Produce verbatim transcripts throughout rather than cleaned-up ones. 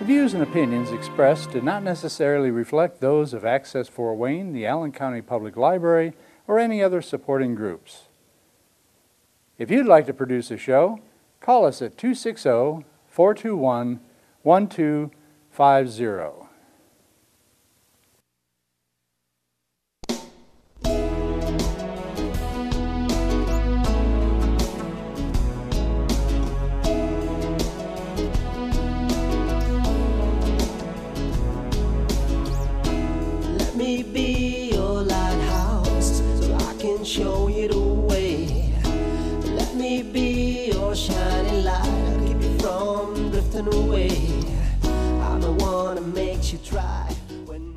The views and opinions expressed do not necessarily reflect those of Access Fort Wayne, the Allen County Public Library, or any other supporting groups. If you'd like to produce a show, call us at two six zero, four two one, one two five zero. Let me be your lighthouse so I can show you the way. Let me be your shining light, I'll keep you from drifting away. I'm the one that makes you try. When...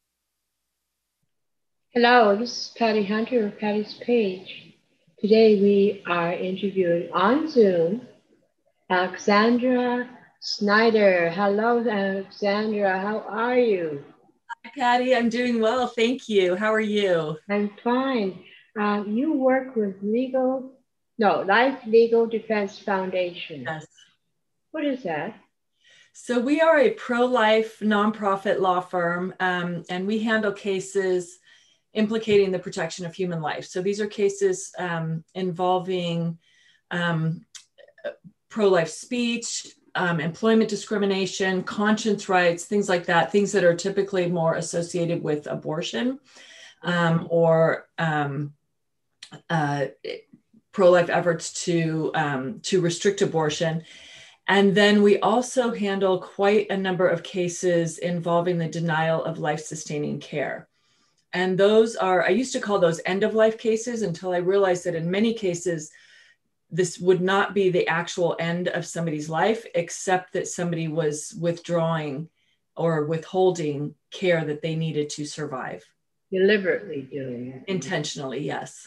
Hello, this is Patty Hunter of Patty's Page. Today we are interviewing on Zoom Alexandra Snyder. Hello, Alexandra. How are you? Hi, Patty. I'm doing well. Thank you. How are you? I'm fine. Uh, you work with Legal, no, Life Legal Defense Foundation. Yes. What is that? So we are a pro-life nonprofit law firm, um, and we handle cases implicating the protection of human life. So these are cases um, involving um, pro-life speech, um, employment discrimination, conscience rights, things like that, things that are typically more associated with abortion um, or um, uh, pro-life efforts to, um, to restrict abortion. And then we also handle quite a number of cases involving the denial of life-sustaining care. And those are, I used to call those end-of-life cases until I realized that in many cases, this would not be the actual end of somebody's life, except that somebody was withdrawing or withholding care that they needed to survive. Deliberately doing it. Intentionally, yes.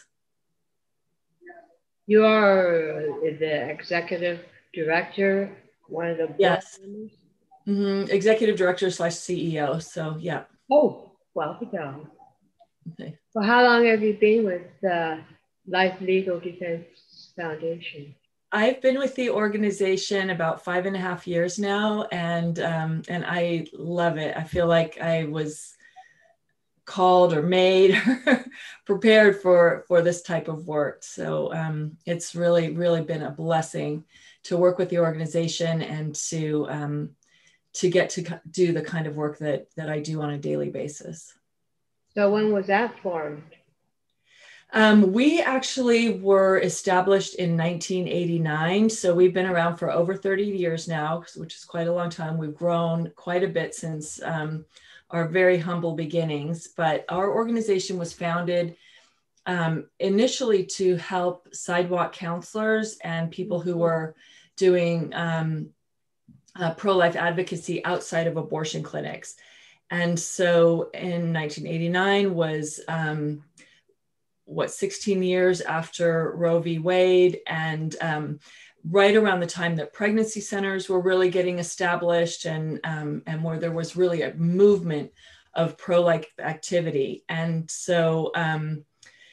You are the executive director, one of the board Yes. members? Mm-hmm. Executive director slash C E O. So, yeah. Oh, well done. Okay. Well, how long have you been with the Life Legal Defense Foundation? I've been with the organization about five and a half years now, and um, and I love it. I feel like I was called or made prepared for for this type of work. So um, it's really, really been a blessing to work with the organization and to um, to get to do the kind of work that that I do on a daily basis. So when was that formed? Um, we actually were established in nineteen eighty-nine. So we've been around for over thirty years now, which is quite a long time. We've grown quite a bit since um, our very humble beginnings, but our organization was founded um, initially to help sidewalk counselors and people who were doing um, uh, pro-life advocacy outside of abortion clinics. And so in nineteen eighty-nine was um, what, sixteen years after Roe v. Wade, and um, right around the time that pregnancy centers were really getting established, and, um, and where there was really a movement of pro-life activity. And so um,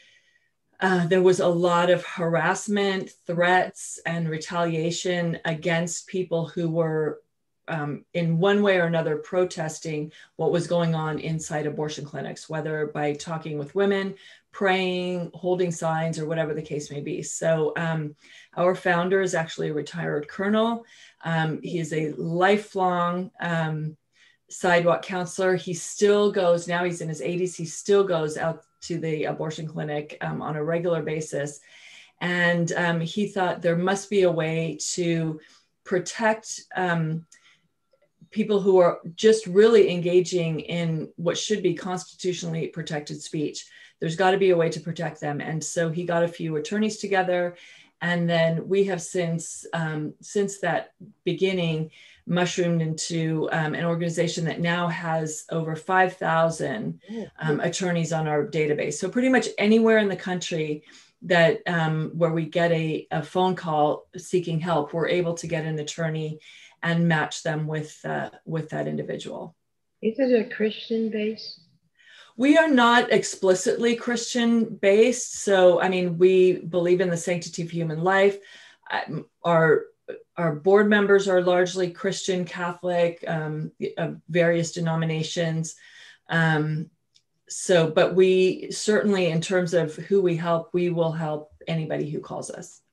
uh, there was a lot of harassment, threats, and retaliation against people who were Um, in one way or another protesting what was going on inside abortion clinics, whether by talking with women, praying, holding signs, or whatever the case may be. So um, our founder is actually a retired colonel. Um, he is a lifelong um, sidewalk counselor. He still goes, now he's in his eighties, he still goes out to the abortion clinic um, on a regular basis. And um, he thought there must be a way to protect um, people who are just really engaging in what should be constitutionally protected speech. There's got to be a way to protect them. And so he got a few attorneys together. And then we have since, um, since that beginning, mushroomed into um, an organization that now has over five thousand um, attorneys on our database. So pretty much anywhere in the country that um, where we get a, a phone call seeking help, we're able to get an attorney and match them with uh, with that individual. Is it a Christian base? We are not explicitly Christian based. So, I mean, we believe in the sanctity of human life. Our, our board members are largely Christian, Catholic, um, of various denominations. Um, so, but we certainly, in terms of who we help, we will help anybody who calls us.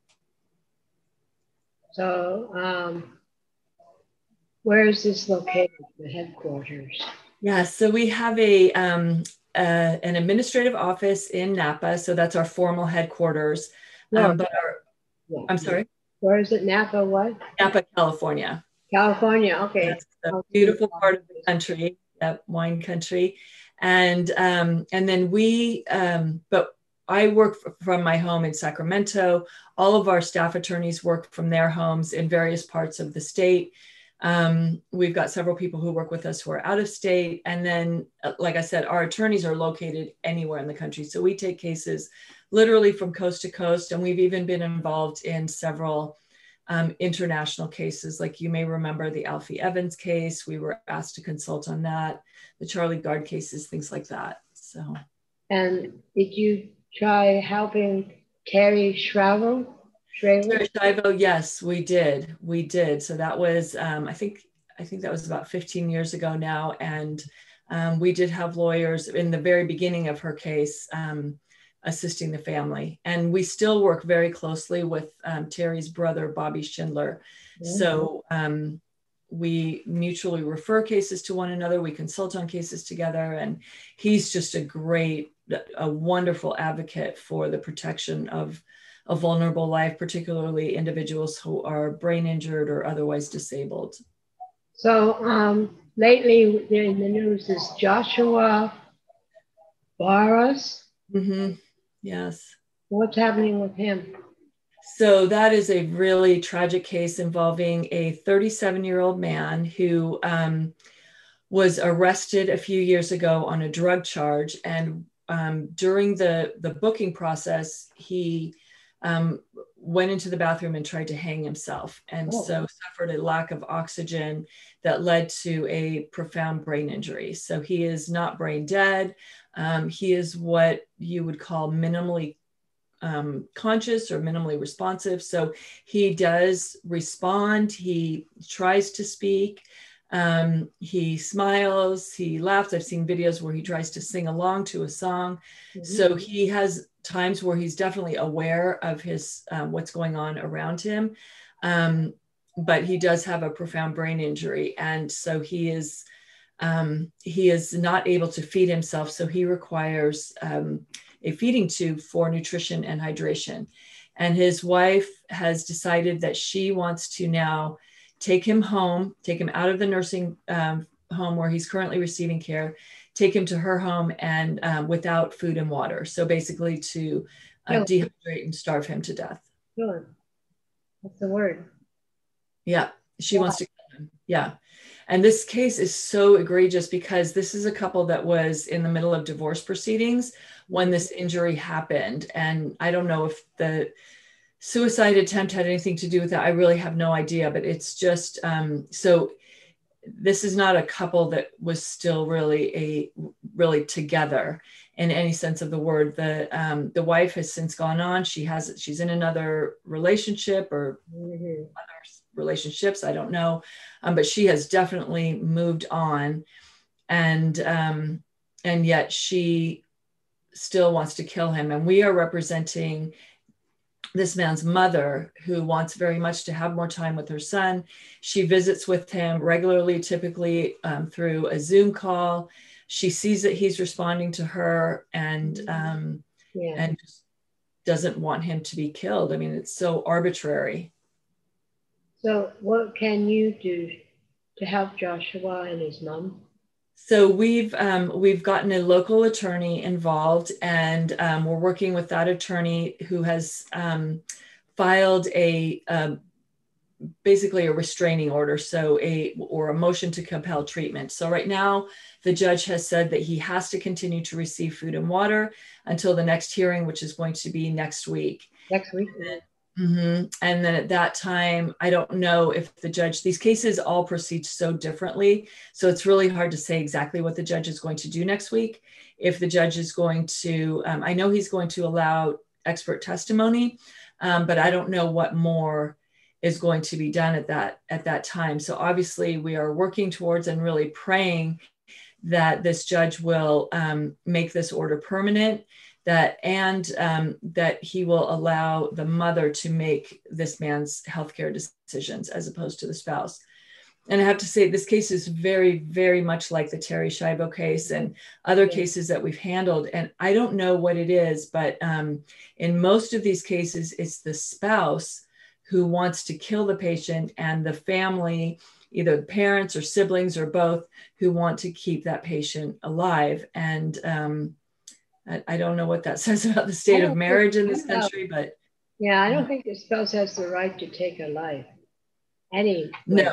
So, um, where is this located, the headquarters? Yeah, so we have a um, uh, an administrative office in Napa, so that's our formal headquarters. Um, but our, Yeah. I'm sorry? Where is it, Napa what? Napa, California. California, okay. That's a beautiful part of the country, that wine country. And um, and then we, um, but I work from my home in Sacramento. All of our staff attorneys work from their homes in various parts of the state. Um, we've got several people who work with us who are out of state. And then, like I said, our attorneys are located anywhere in the country. So we take cases literally from coast to coast. And we've even been involved in several um, international cases. Like you may remember the Alfie Evans case. We were asked to consult on that, the Charlie Gard cases, things like that. So. And did you try helping Terry Shriver? Terry Schiavo, yes, we did. We did. So that was, um, I think, I think that was about fifteen years ago now. And um, we did have lawyers in the very beginning of her case um, assisting the family. And we still work very closely with um, Terry's brother, Bobby Schindler. Mm-hmm. So um, we mutually refer cases to one another. We consult on cases together. And he's just a great, a wonderful advocate for the protection of a vulnerable life, particularly individuals who are brain injured or otherwise disabled. So um, lately in the news is Joshua Barros. Mm-hmm. Yes. What's happening with him? So that is a really tragic case involving a thirty-seven-year-old man who um, was arrested a few years ago on a drug charge. And um, during the, the booking process, he um, went into the bathroom and tried to hang himself. And oh. so suffered a lack of oxygen that led to a profound brain injury. So he is not brain dead. Um, he is what you would call minimally um, conscious or minimally responsive. So he does respond. He tries to speak. Um, he smiles, he laughs. I've seen videos where he tries to sing along to a song. Mm-hmm. So he has times where he's definitely aware of his um, what's going on around him. Um, but he does have a profound brain injury. And so he is, um, he is not able to feed himself. So he requires um, a feeding tube for nutrition and hydration. And his wife has decided that she wants to now take him home, take him out of the nursing um, home where he's currently receiving care, take him to her home and um, without food and water. So basically to uh, oh. dehydrate and starve him to death. Good. That's the word. Yeah, she yeah. wants to kill him. Yeah. And this case is so egregious because this is a couple that was in the middle of divorce proceedings when this injury happened. And I don't know if the suicide attempt had anything to do with that. I really have no idea, but it's just, um, so this is not a couple that was still really a, really together in any sense of the word. The, um, the wife has since gone on. She has, she's in another relationship or mm-hmm. other relationships. I don't know. Um, but she has definitely moved on. And, um, and yet she still wants to kill him. And we are representing this man's mother, who wants very much to have more time with her son. She visits with him regularly, typically um, through a Zoom call. She sees that he's responding to her and um, yeah. and just doesn't want him to be killed. I mean, it's so arbitrary. So what can you do to help Joshua and his mom? So we've um, we've gotten a local attorney involved, and um, we're working with that attorney who has um, filed a uh, basically a restraining order, so a or a motion to compel treatment. So right now, the judge has said that he has to continue to receive food and water until the next hearing, which is going to be next week. Next week. Mm-hmm. And then at that time, I don't know if the judge, these cases all proceed so differently. So it's really hard to say exactly what the judge is going to do next week. If the judge is going to, um, I know he's going to allow expert testimony, um, but I don't know what more is going to be done at that at that time. So obviously we are working towards and really praying that this judge will um, make this order permanent, that and um, that he will allow the mother to make this man's healthcare decisions as opposed to the spouse. And I have to say, this case is very, very much like the Terri Schiavo case and other Yeah. cases that we've handled. And I don't know what it is, but um, in most of these cases, it's the spouse who wants to kill the patient and the family, either parents or siblings or both, who want to keep that patient alive. And um, I, I don't know what that says about the state of marriage in this country, but Yeah, I don't Yeah. think the spouse has the right to take a life. Any. no.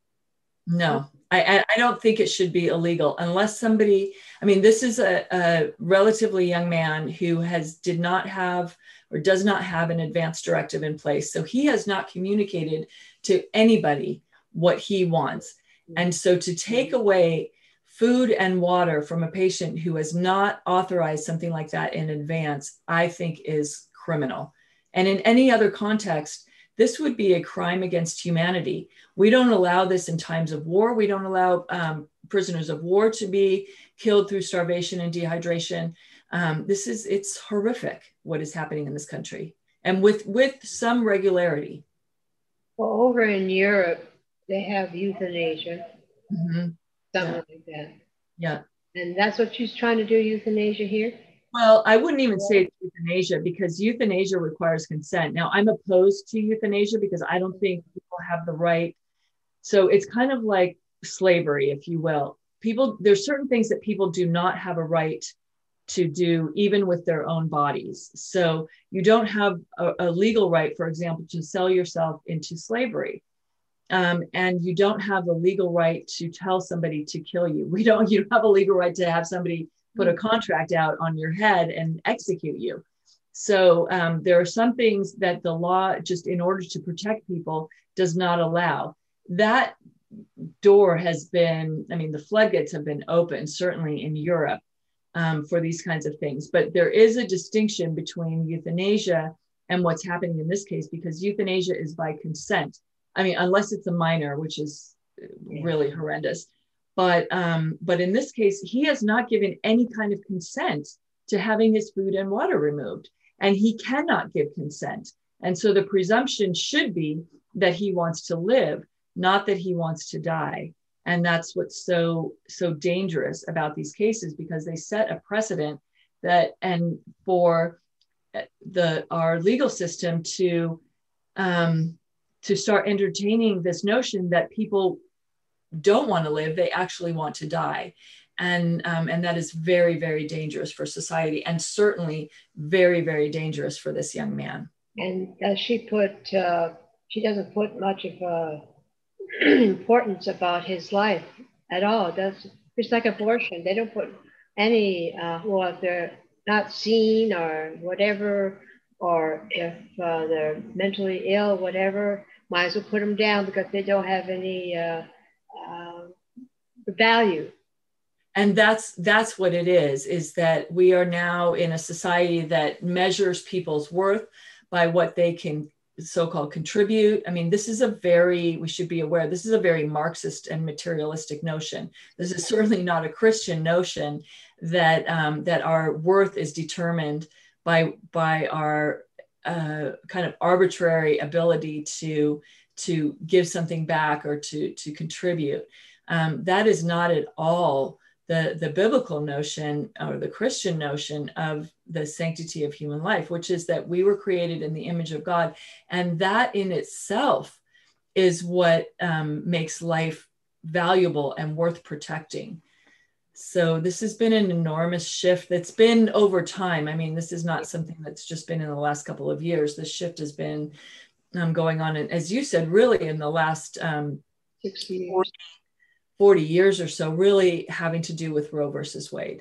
No, I, I don't think it should be illegal unless somebody, I mean, this is a, a relatively young man who has did not have or does not have an advance directive in place. So he has not communicated to anybody what he wants. And so to take away food and water from a patient who has not authorized something like that in advance, I think is criminal. And in any other context, this would be a crime against humanity. We don't allow this in times of war. We don't allow um, prisoners of war to be killed through starvation and dehydration. Um, this is, it's horrific what is happening in this country, and with, with some regularity. Well, over in Europe, they have euthanasia, Mm-hmm. something Yeah. like that. Yeah. And that's what she's trying to do, euthanasia here? Well, I wouldn't even say it's euthanasia, because euthanasia requires consent. Now, I'm opposed to euthanasia because I don't think people have the right. So it's kind of like slavery, if you will. People, there's certain things that people do not have a right to do, even with their own bodies. So you don't have a, a legal right, for example, to sell yourself into slavery. Um, and you don't have the legal right to tell somebody to kill you. We don't, you don't have a legal right to have somebody put a contract out on your head and execute you. So um, there are some things that the law, just in order to protect people, does not allow. That door has been, I mean, the floodgates have been open, certainly in Europe, um, for these kinds of things. But there is a distinction between euthanasia and what's happening in this case, because euthanasia is by consent. I mean, unless it's a minor, which is really horrendous. But um, but in this case, he has not given any kind of consent to having his food and water removed, and he cannot give consent. And so the presumption should be that he wants to live, not that he wants to die. And that's what's so so dangerous about these cases, because they set a precedent that, and for the our legal system to um, to start entertaining this notion that people don't want to live, they actually want to die. And, um, and that is very, very dangerous for society, and certainly very, very dangerous for this young man. And does she put, uh, she doesn't put much of uh, importance about his life at all. That's it's like abortion. They don't put any, uh, well, if they're not seen or whatever, or if uh, they're mentally ill, whatever, might as well put them down because they don't have any uh, uh, value. And that's that's what it is, is that we are now in a society that measures people's worth by what they can so-called contribute. I mean, this is a very, we should be aware, this is a very Marxist and materialistic notion. This is certainly not a Christian notion that um, that our worth is determined by by our uh, kind of arbitrary ability to to give something back or to to contribute. Um, that is not at all the, the biblical notion or the Christian notion of the sanctity of human life, which is that we were created in the image of God. And that in itself is what um, makes life valuable and worth protecting. So this has been an enormous shift that's been over time. I mean, this is not something that's just been in the last couple of years. This shift has been um, going on, and as you said, really in the last um, sixty years. forty years or so, really having to do with Roe versus Wade,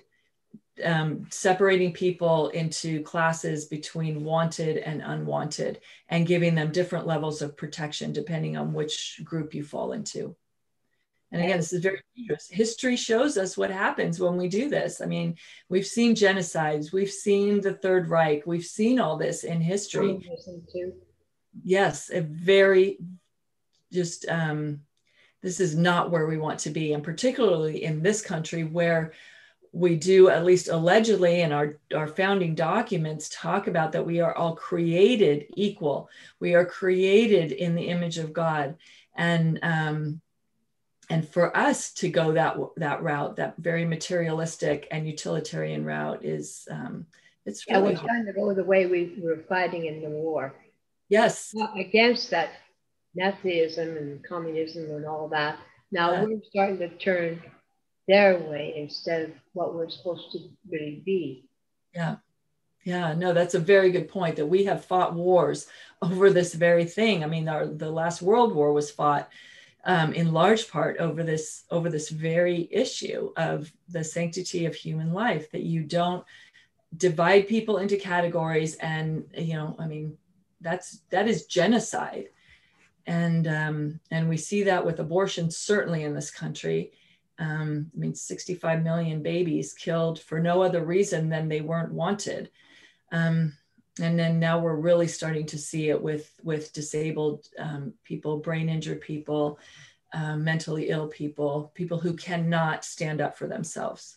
um, separating people into classes between wanted and unwanted, and giving them different levels of protection depending on which group you fall into. And again, this is very dangerous. History shows us what happens when we do this. I mean, we've seen genocides, we've seen the Third Reich, we've seen all this in history. yes, a very just, um, this is not where we want to be. And particularly in this country where we do, at least allegedly, and our, our founding documents talk about that we are all created equal. We are created in the image of God. And, um, and for us to go that, that route, that very materialistic and utilitarian route is, um, it's Yeah, really we're hard. trying to go the way we were fighting in the war. Yes. Not against that Nazism and communism and all that. Now Yeah. we're starting to turn their way instead of what we're supposed to really be. Yeah. Yeah, no, that's a very good point, that we have fought wars over this very thing. I mean, our, the last World War was fought um, in large part over this, over this very issue of the sanctity of human life, that you don't divide people into categories. And, you know, I mean, that's, that is genocide. And, um, and we see that with abortion, certainly in this country. Um, I mean, sixty-five million babies killed for no other reason than they weren't wanted. Um, and then now we're really starting to see it with, with disabled um, people, brain injured people, um, mentally ill people, people who cannot stand up for themselves.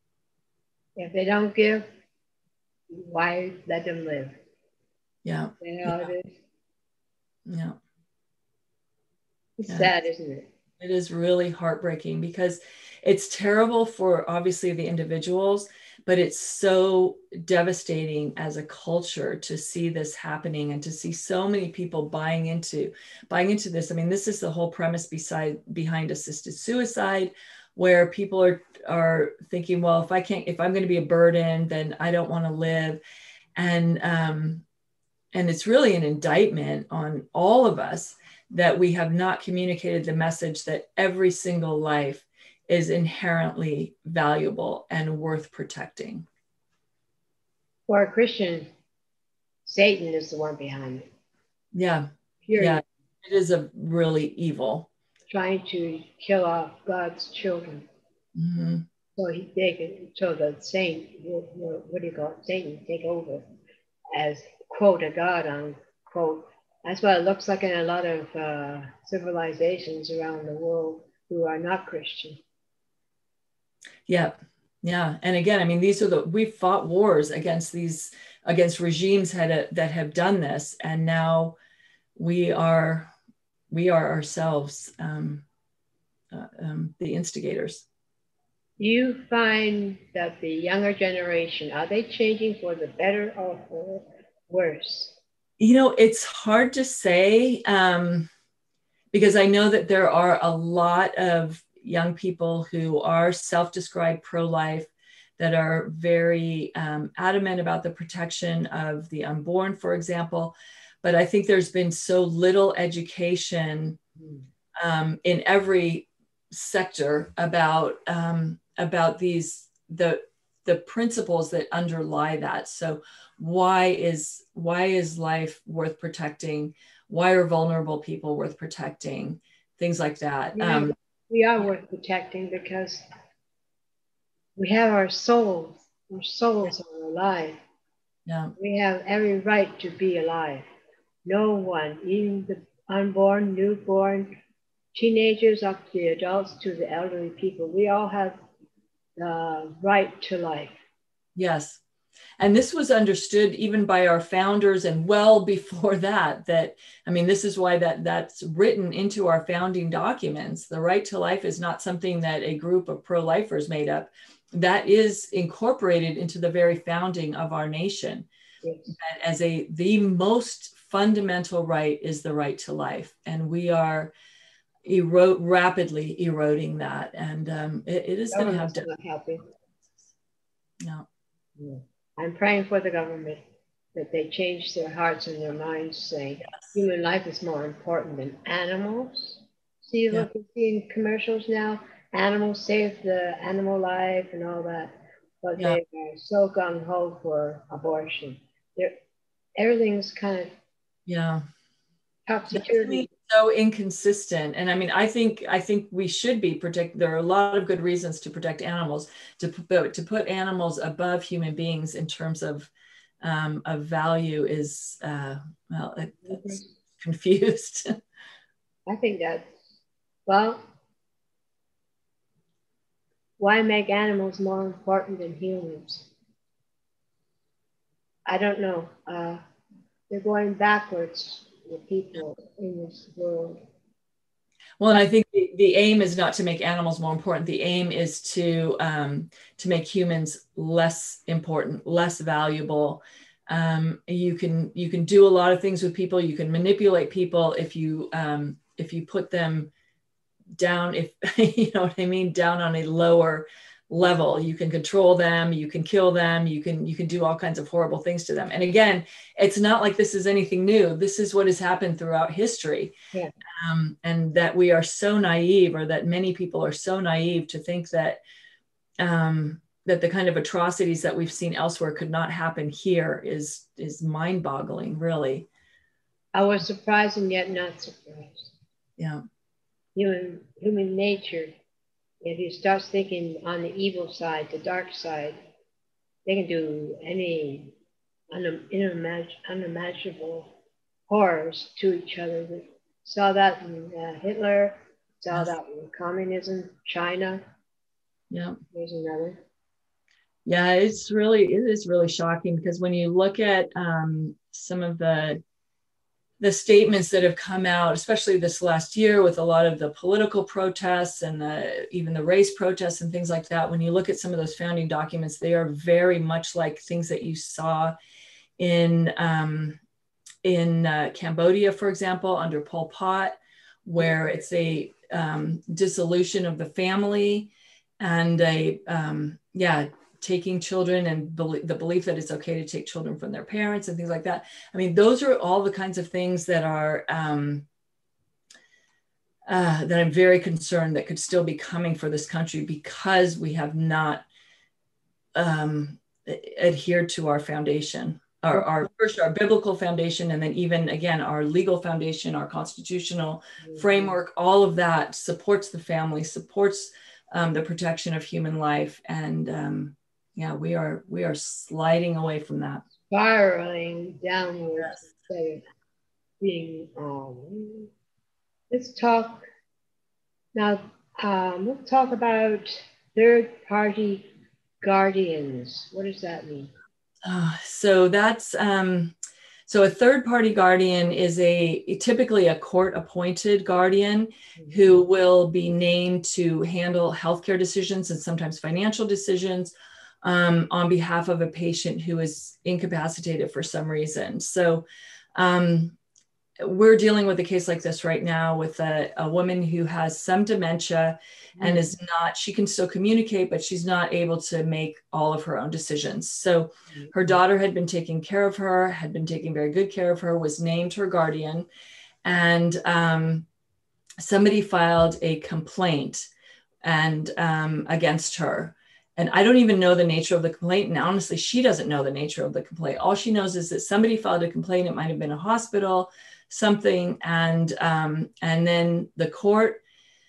If they don't give, why let them live? Yeah. You know, Yeah. it is. Yeah. It's Yeah. sad, isn't it? It is really heartbreaking, because it's terrible for obviously the individuals, but it's so devastating as a culture to see this happening and to see so many people buying into buying into this. I mean, this is the whole premise beside behind assisted suicide, where people are are thinking, well, if I can't, if I'm going to be a burden, then I don't want to live. And um, and it's really an indictment on all of us that we have not communicated the message that every single life is inherently valuable and worth protecting. For a Christian, Satan is the one behind it. Yeah. Period. Yeah. It is a really evil. Trying to kill off God's children. Mm-hmm. So he they can, so the saint, what do you call it, Satan, take over as quote a God, unquote. That's what it looks like in a lot of uh, civilizations around the world who are not Christian. Yeah, yeah. And again, I mean, these are the, we've fought wars against these, against regimes had a, that have done this. And now we are, we are ourselves um, uh, um, the instigators. You find that the younger generation, are they changing for the better or for worse? You know, it's hard to say um, because I know that there are a lot of young people who are self-described pro-life, that are very um, adamant about the protection of the unborn, for example. But I think there's been so little education um, in every sector about um, about these the the principles that underlie that. So why is why is life worth protecting? Why are vulnerable people worth protecting? Things like that. Yeah, Um, we are worth protecting because we have our souls. Our souls are alive. yeah. We have every right to be alive. No one, even the unborn, newborn, teenagers up to the adults to the elderly people, we all have the right to life. Yes. And this was understood even by our founders and well before that, that, I mean, this is why that that's written into our founding documents. The right to life is not something that a group of pro-lifers made up. That is incorporated into the very founding of our nation. Yes. As a, the most fundamental right is the right to life. And we are erode, rapidly eroding that. And um, it, it is going to have to. Not helping. No. Yeah. I'm praying for the government that they change their hearts and their minds, saying yes, human life is more important than animals. See yeah. what we see in commercials now? Animals save the animal life and all that. But yeah, they are so gung-ho for abortion. They're, everything's kind of yeah. topsy-turvy. So inconsistent. And I mean, I think I think we should be protect. There are a lot of good reasons to protect animals, to put to put animals above human beings in terms of um, of value is uh, well, it's confused. I think that, well, why make animals more important than humans? I don't know. Uh, they're going backwards, the people in this world. Well, and I think the, the aim is not to make animals more important. The aim is to um, to make humans less important, less valuable. Um, you can you can do a lot of things with people. You can manipulate people if you um, if you put them down. If you know what I mean, down on a lower level, you can control them. You can kill them. You can you can do all kinds of horrible things to them. And again, it's not like this is anything new. This is what has happened throughout history. Yeah. Um, and that we are so naive, or that many people are so naive to think that um, that the kind of atrocities that we've seen elsewhere could not happen here is is mind-boggling, really. I was surprised and yet not surprised. Yeah. Human human nature. If you start thinking on the evil side, the dark side, they can do any unimag- unimaginable horrors to each other. We saw that in uh, Hitler, saw Yes. that in communism, China. Yeah. There's another. Yeah, it's really, it is really shocking, because when you look at um, some of the the statements that have come out, especially this last year with a lot of the political protests and the, even the race protests and things like that, when you look at some of those founding documents, they are very much like things that you saw in, um, in uh, Cambodia, for example, under Pol Pot, where it's a um, dissolution of the family and a, um, yeah, taking children and be- the belief that it's okay to take children from their parents and things like that. I mean, those are all the kinds of things that are, um, uh, that I'm very concerned that could still be coming for this country, because we have not um, adhered to our foundation, our, our first, our biblical foundation, and then even again, our legal foundation, our constitutional Mm-hmm. framework, all of that supports the family, supports um, the protection of human life. And um, yeah, we are we are sliding away from that. Spiraling downwards Yes. instead of being. Um, let's talk now. Um, let's talk about third-party guardians. What does that mean? Uh, so that's um, so a third-party guardian is a typically a court-appointed guardian who will be named to handle healthcare decisions and sometimes financial decisions um, on behalf of a patient who is incapacitated for some reason. So um, we're dealing with a case like this right now with a, a woman who has some dementia and is not, she can still communicate, but she's not able to make all of her own decisions. So her daughter had been taking care of her, had been taking very good care of her, was named her guardian. And um, somebody filed a complaint and um, against her. And I don't even know the nature of the complaint. And honestly, she doesn't know the nature of the complaint. All she knows is that somebody filed a complaint. It might have been a hospital, something. And, um, and then the court,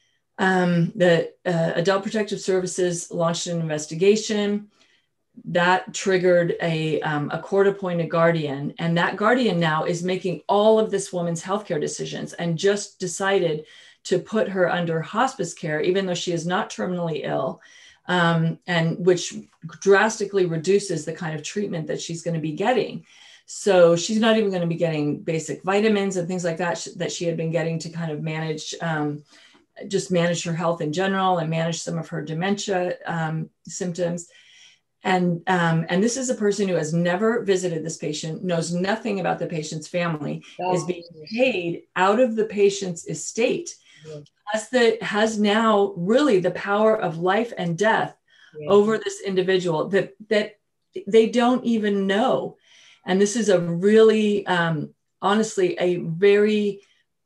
um, the uh, Adult Protective Services launched an investigation that triggered a, um, a court-appointed guardian. And that guardian now is making all of this woman's healthcare decisions and just decided to put her under hospice care, even though she is not terminally ill. Um, and which drastically reduces the kind of treatment that she's going to be getting. So she's not even going to be getting basic vitamins and things like that sh- that she had been getting to kind of manage, um, just manage her health in general and manage some of her dementia um, symptoms. And, um, and this is a person who has never visited this patient, knows nothing about the patient's family, Oh, is being paid out of the patient's estate. Yeah. Has the has now really the power of life and death Yeah. over this individual that that they don't even know. And this is a really um, honestly a very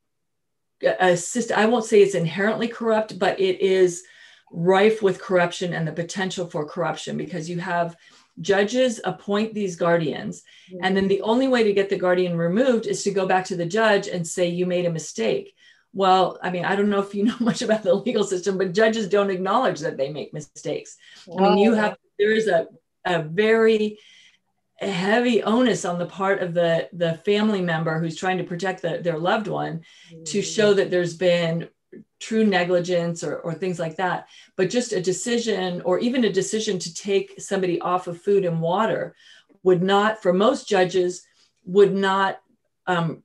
a system. I won't say it's inherently corrupt, but it is rife with corruption and the potential for corruption, because you have judges appoint these guardians, and then the only way to get the guardian removed is to go back to the judge and say you made a mistake. Well, I mean, I don't know if you know much about the legal system, but judges don't acknowledge that they make mistakes. I mean, you have, there is a, a very, a heavy onus on the part of the, the family member who's trying to protect the, their loved one to show that there's been true negligence or, or things like that. But just a decision, or even a decision to take somebody off of food and water, would not, for most judges, would not um,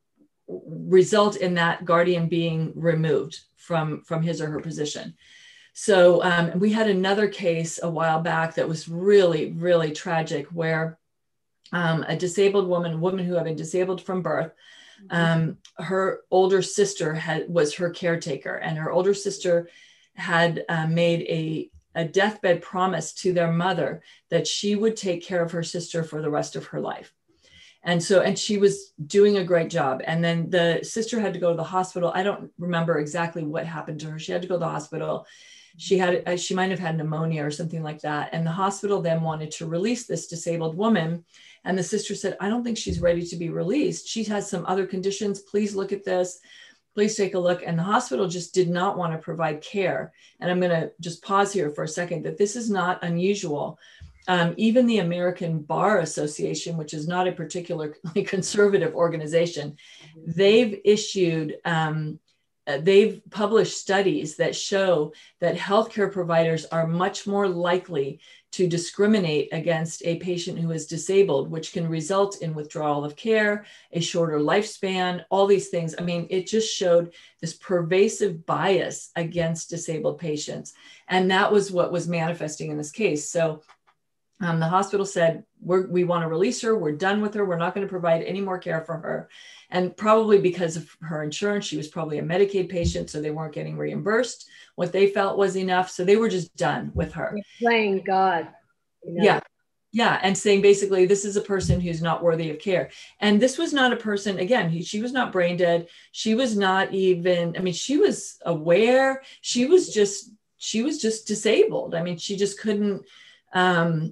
result in that guardian being removed from, from his or her position. So um, we had another case a while back that was really, really tragic, where um, a disabled woman, a woman who had been disabled from birth, um, her older sister had, was her caretaker, and her older sister had uh, made a, a deathbed promise to their mother that she would take care of her sister for the rest of her life. And so, and she was doing a great job. And then the sister had to go to the hospital. I don't remember exactly what happened to her. She had to go to the hospital. She had, she might have had pneumonia or something like that. And the hospital then wanted to release this disabled woman. And the sister said, I don't think she's ready to be released. She has some other conditions. Please look at this. Please take a look. And the hospital just did not want to provide care. And I'm going to just pause here for a second, that this is not unusual. Um, even the American Bar Association, which is not a particularly conservative organization, they've issued, um, uh, they've published studies that show that healthcare providers are much more likely to discriminate against a patient who is disabled, which can result in withdrawal of care, a shorter lifespan, all these things. I mean, it just showed this pervasive bias against disabled patients. And that was what was manifesting in this case. So Um, the hospital said, We're, we want to release her. We're done with her. We're not going to provide any more care for her. And probably because of her insurance, she was probably a Medicaid patient, so they weren't getting reimbursed what they felt was enough. So they were just done with her. They're playing God. You know? Yeah. Yeah. And saying basically, this is a person who's not worthy of care. And this was not a person, again, he, she was not brain dead. She was not even, I mean, she was aware. She was just, she was just disabled. I mean, she just couldn't, um,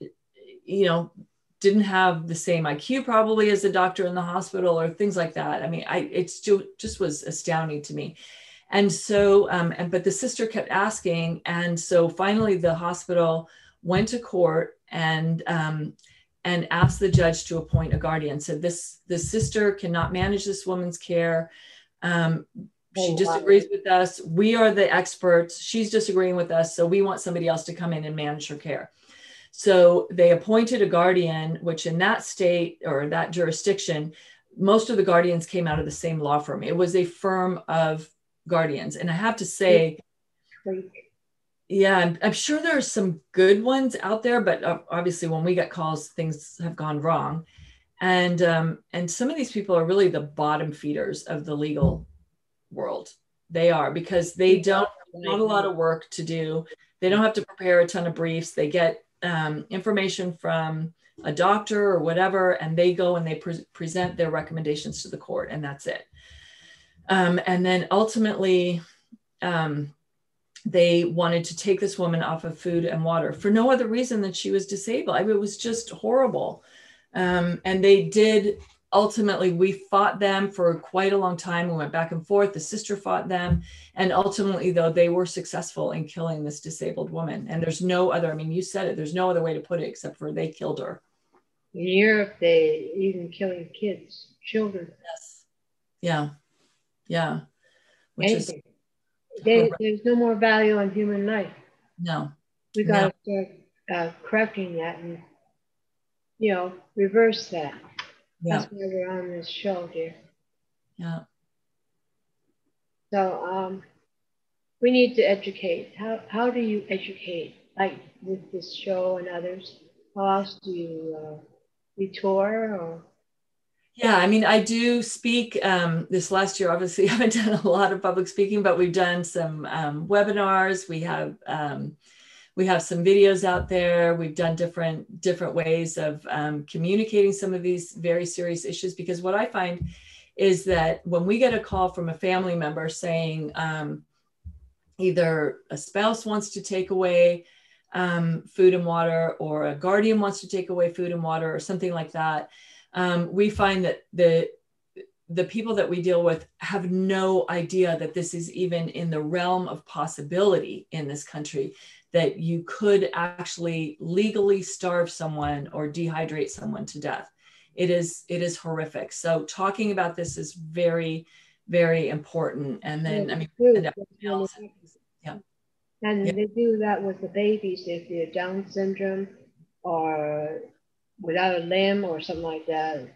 you know, didn't have the same I Q probably as the doctor in the hospital or things like that. I mean, I, it's just, just was astounding to me. And so, um, and, but the sister kept asking. And so finally the hospital went to court and, um, and asked the judge to appoint a guardian, said this, the sister cannot manage this woman's care. Um, she Oh, disagrees wow. with us. We are the experts. She's disagreeing with us. So we want somebody else to come in and manage her care. So they appointed a guardian, which in that state or that jurisdiction, most of the guardians came out of the same law firm. It was a firm of guardians. And I have to say, yeah, I'm, I'm sure there are some good ones out there, but obviously when we get calls, things have gone wrong. And, um, and some of these people are really the bottom feeders of the legal world. They are, because they don't have not a lot of work to do. They don't have to prepare a ton of briefs. They get um, information from a doctor or whatever, and they go and they pre- present their recommendations to the court, and that's it. Um, and then ultimately, um, they wanted to take this woman off of food and water for no other reason than she was disabled. I mean, it was just horrible. Um, and they did, ultimately, we fought them for quite a long time. We went back and forth. The sister fought them. And ultimately, though, they were successful in killing this disabled woman. And there's no other, I mean, you said it, there's no other way to put it except for they killed her. In Europe, they even killing kids, children. Yes. Yeah. Yeah. Which Anything. is, They, there's no more value on human life. no. We got to start uh, correcting that and, you know, reverse that. Yeah. That's why we're on this show, dear. Yeah. So um, we need to educate. How how do you educate? Like with this show and others, how else do you uh, you tour or? Yeah, I mean, I do speak um, this last year. Obviously, I haven't done a lot of public speaking, but we've done some um, webinars. We have um, we have some videos out there. We've done different different ways of um, communicating some of these very serious issues. Because what I find is that when we get a call from a family member saying um, either a spouse wants to take away um, food and water, or a guardian wants to take away food and water, or something like that. Um, we find that the the people that we deal with have no idea that this is even in the realm of possibility in this country, that you could actually legally starve someone or dehydrate someone to death. It is, it is horrific. So talking about this is very, very important. And then, I mean, and else, yeah. And yeah. they do that with the babies if they're Down syndrome or without a limb or something like that.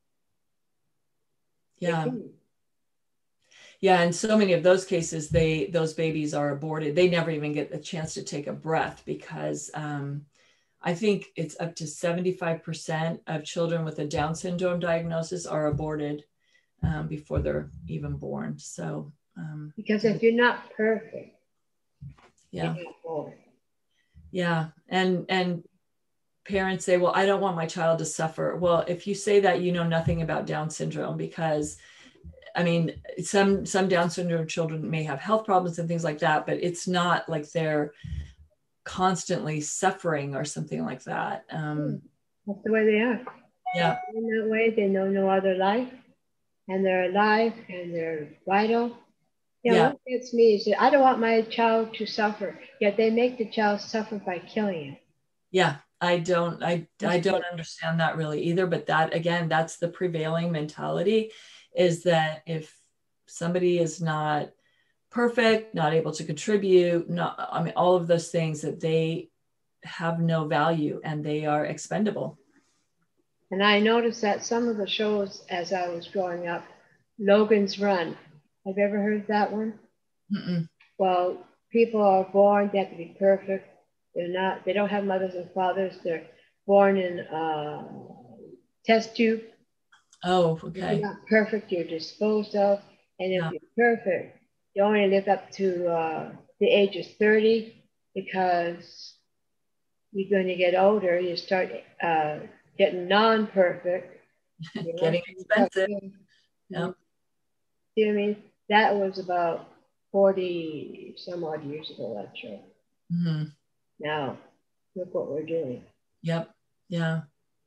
Yeah. Yeah. And so many of those cases, they, those babies are aborted. They never even get a chance to take a breath because um, I think it's up to seventy-five percent of children with a Down syndrome diagnosis are aborted um, before they're even born. So, um, because if you're not perfect, yeah. you're not born. Yeah. And, and parents say, well, I don't want my child to suffer. Well, if you say that, you know nothing about Down syndrome, because I mean, some, some Down syndrome children may have health problems and things like that, but it's not like they're constantly suffering or something like that. Um, That's the way they are. Yeah. In that way, they know no other life, and they're alive and they're vital. You know, Yeah. what gets me is that I don't want my child to suffer, yet they make the child suffer by killing him. Yeah. I don't, I, I don't understand that really either, but that, again, that's the prevailing mentality, is that if somebody is not perfect, not able to contribute, not, I mean, all of those things, that they have no value and they are expendable. And I noticed that some of the shows as I was growing up, Logan's Run, have you ever heard that one? Mm-mm. Well, people are born, they have to be perfect. They're not, they don't have mothers and fathers. They're born in a test tube. Oh, If okay. you're not perfect, you're disposed of. And if Yeah. you're perfect, you only live up to uh, the age of thirty, because you're going to get older. You start uh, getting non-perfect. You know? Getting expensive. Yeah. See what I mean? That was about forty some odd years ago, that show. Mm-hmm. Now, look what we're doing. Yep. Yeah.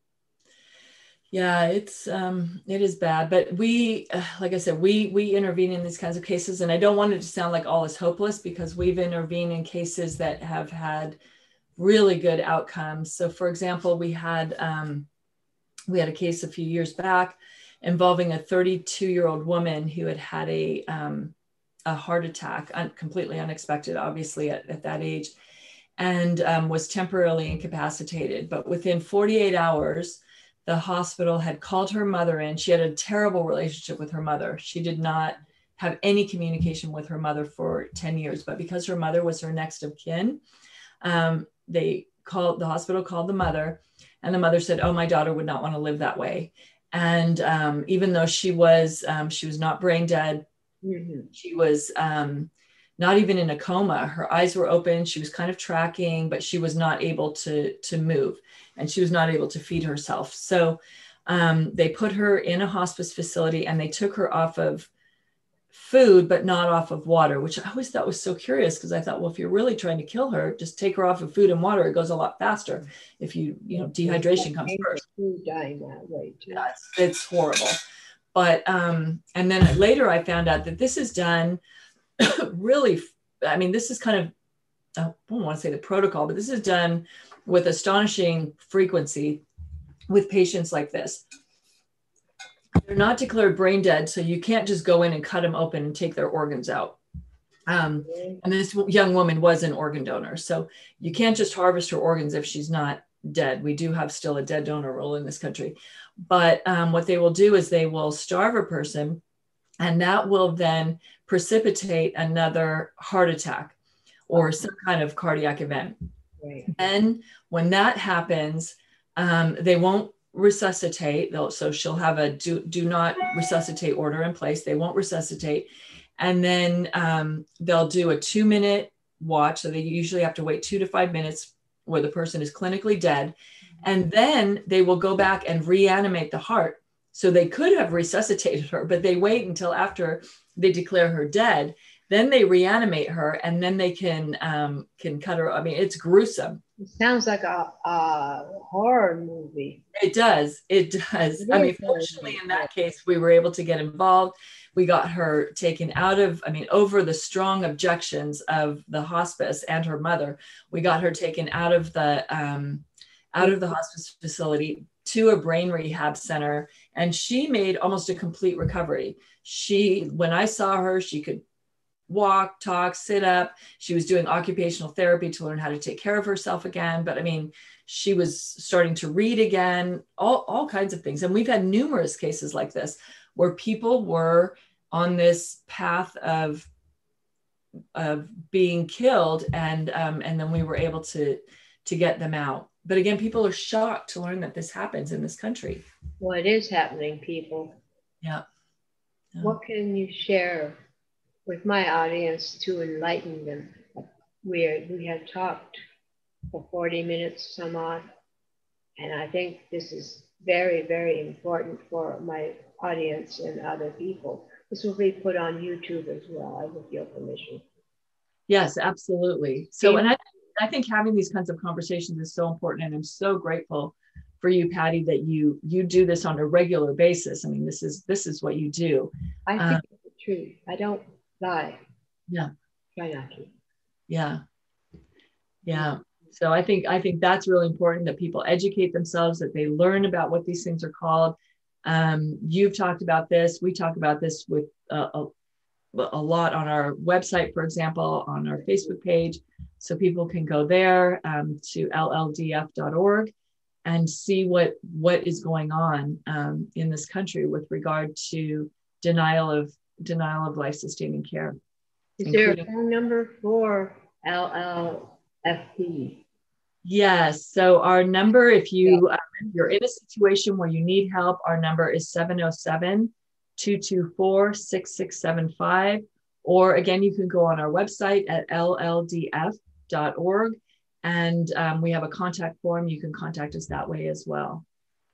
Yeah, it's um, it is bad, but we, uh, like I said, we we intervene in these kinds of cases, and I don't want it to sound like all is hopeless, because we've intervened in cases that have had really good outcomes. So, for example, we had um, we had a case a few years back involving a thirty-two-year-old woman who had had a um, a heart attack, un- completely unexpected, obviously at, at that age, and um, was temporarily incapacitated. But within forty-eight hours, the hospital had called her mother in. She had a terrible relationship with her mother. She did not have any communication with her mother for ten years, but because her mother was her next of kin, um, they called, the hospital called the mother, and the mother said, oh, my daughter would not want to live that way. And um, even though she was, um, she was not brain dead, mm-hmm. she was um, not even in a coma. Her eyes were open. She was kind of tracking, but she was not able to, to move, and she was not able to feed herself. So um, they put her in a hospice facility, and they took her off of food, but not off of water, which I always thought was so curious, because I thought, well, if you're really trying to kill her, just take her off of food and water. It goes a lot faster. If you, you know, dehydration comes first. Dying that way too. Yeah, it's, it's horrible. But, um, and then later I found out that this is done really, I mean, this is kind of, I don't want to say the protocol, but this is done with astonishing frequency with patients like this. They're not declared brain dead, so you can't just go in and cut them open and take their organs out. Um, and this young woman was an organ donor, so you can't just harvest her organs if she's not dead. We do have still a dead donor rule in this country. But um, what they will do is they will starve a person, and that will then precipitate another heart attack or some kind of cardiac event. Right. And when that happens, um, they won't resuscitate. They'll, so she'll have a do, do not resuscitate order in place. They won't resuscitate. And then um, they'll do a two minute watch. So they usually have to wait two to five minutes where the person is clinically dead. And then they will go back and reanimate the heart. So they could have resuscitated her, but they wait until after they declare her dead. Then they reanimate her, and then they can um, can cut her. I mean, it's gruesome. It sounds like a, a horror movie. It does. It does. It I is mean, horror fortunately, movie. in that case, we were able to get involved. We got her taken out of, I mean, over the strong objections of the hospice and her mother, we got her taken out of the um, out of the hospice facility to a brain rehab center, and she made almost a complete recovery. She, when I saw her, she could walk, talk, sit up. She was doing occupational therapy to learn how to take care of herself again. But I mean, she was starting to read again, all, all kinds of things. And we've had numerous cases like this where people were on this path of, of being killed. And, um, and then we were able to, to get them out. But again, people are shocked to learn that this happens in this country. Well, it is happening, people. Yeah. yeah. What can you share with my audience to enlighten them? We, are, we have talked for forty minutes some odd, and I think this is very, very important for my audience and other people. This will be put on YouTube as well, with your permission. Yes, absolutely. So, and I, I think having these kinds of conversations is so important, and I'm so grateful for you, Patty, that you you do this on a regular basis. I mean, this is this is what you do. I think uh, it's the truth. I don't lie. Yeah. Try not to. Yeah. Yeah. So I think I think that's really important, that people educate themselves, that they learn about what these things are called. Um, you've talked about this. We talk about this with uh, a, a lot on our website, for example, on our Facebook page. So people can go there um, to L L D F dot org and see what what is going on um, in this country with regard to denial of denial of life-sustaining care. Is there a phone number for L L F D? Yes. So our number, if you uh, if you're in a situation where you need help, our number is seven oh seven, two two four, six six seven five. Or again, you can go on our website at L L D F dot org, and um, we have a contact form. You can contact us that way as well.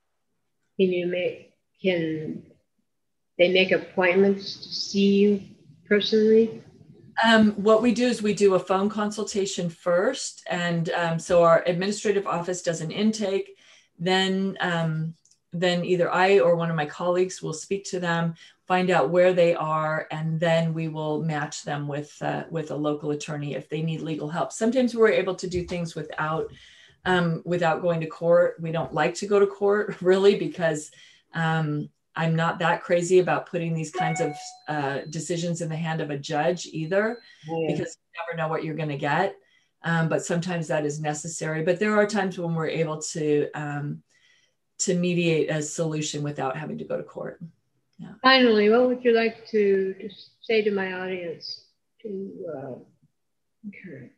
Can you make can they make appointments to see you personally? Um, what we do is we do a phone consultation first. And um, so our administrative office does an intake. Then, um, then either I or one of my colleagues will speak to them, find out where they are, and then we will match them with, uh, with a local attorney if they need legal help. Sometimes we're able to do things without, um, without going to court. We don't like to go to court, really, because um, I'm not that crazy about putting these kinds of uh, decisions in the hand of a judge either, oh, yeah. because you never know what you're going to get. Um, but sometimes that is necessary. But there are times when we're able to um, to mediate a solution without having to go to court. Yeah. Finally, what would you like to, to say to my audience to uh, encourage?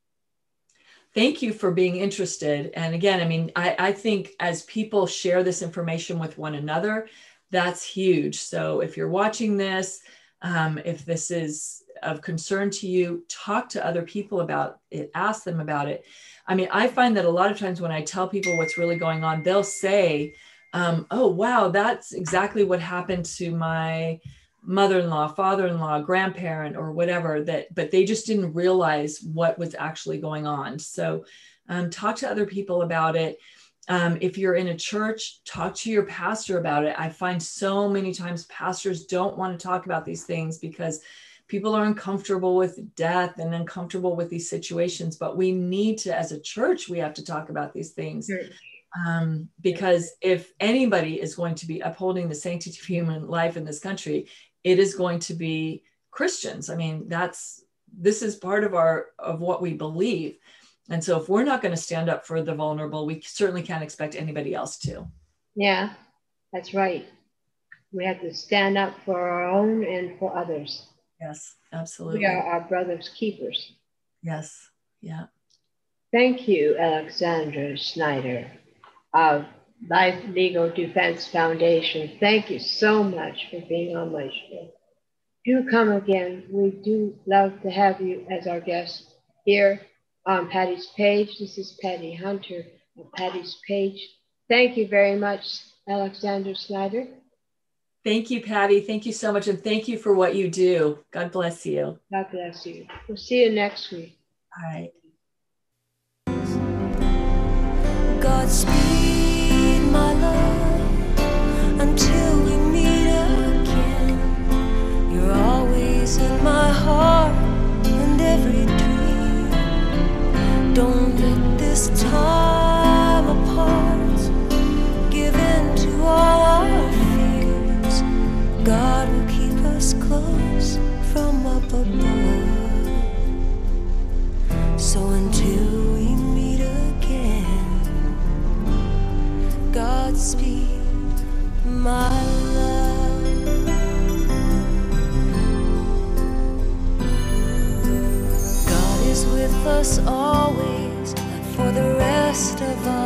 Thank you for being interested. And again, I mean, I, I think as people share this information with one another, that's huge. So if you're watching this, um, if this is of concern to you, talk to other people about it, ask them about it. I mean, I find that a lot of times when I tell people what's really going on, they'll say, um, oh, wow, that's exactly what happened to my mother-in-law, father-in-law, grandparent, or whatever, that, but they just didn't realize what was actually going on. So um, talk to other people about it. Um, if you're in a church, talk to your pastor about it. I find so many times pastors don't want to talk about these things because people are uncomfortable with death and uncomfortable with these situations. But we need to, as a church, we have to talk about these things. Um, because if anybody is going to be upholding the sanctity of human life in this country, it is going to be Christians. I mean, that's, this is part of our, of what we believe. And so if we're not going to stand up for the vulnerable, we certainly can't expect anybody else to. Yeah, that's right. We have to stand up for our own and for others. Yes, absolutely. We are our brother's keepers. Yes, yeah. Thank you, Alexandra Snyder of Life Legal Defense Foundation. Thank you so much for being on my show. Do come again. We do love to have you as our guest here on Patty's Page. This is Patty Hunter of Patty's Page. Thank you very much, Alexandra Snyder. Thank you, Patty. Thank you so much. And thank you for what you do. God bless you. God bless you. We'll see you next week. All right. Godspeed, my love, until we meet again. You're always in my heart and every dream. Don't let this time apart give in to all our fears. God will keep us close from up above. So until we meet again, Godspeed, my love. God is with us always for the rest of our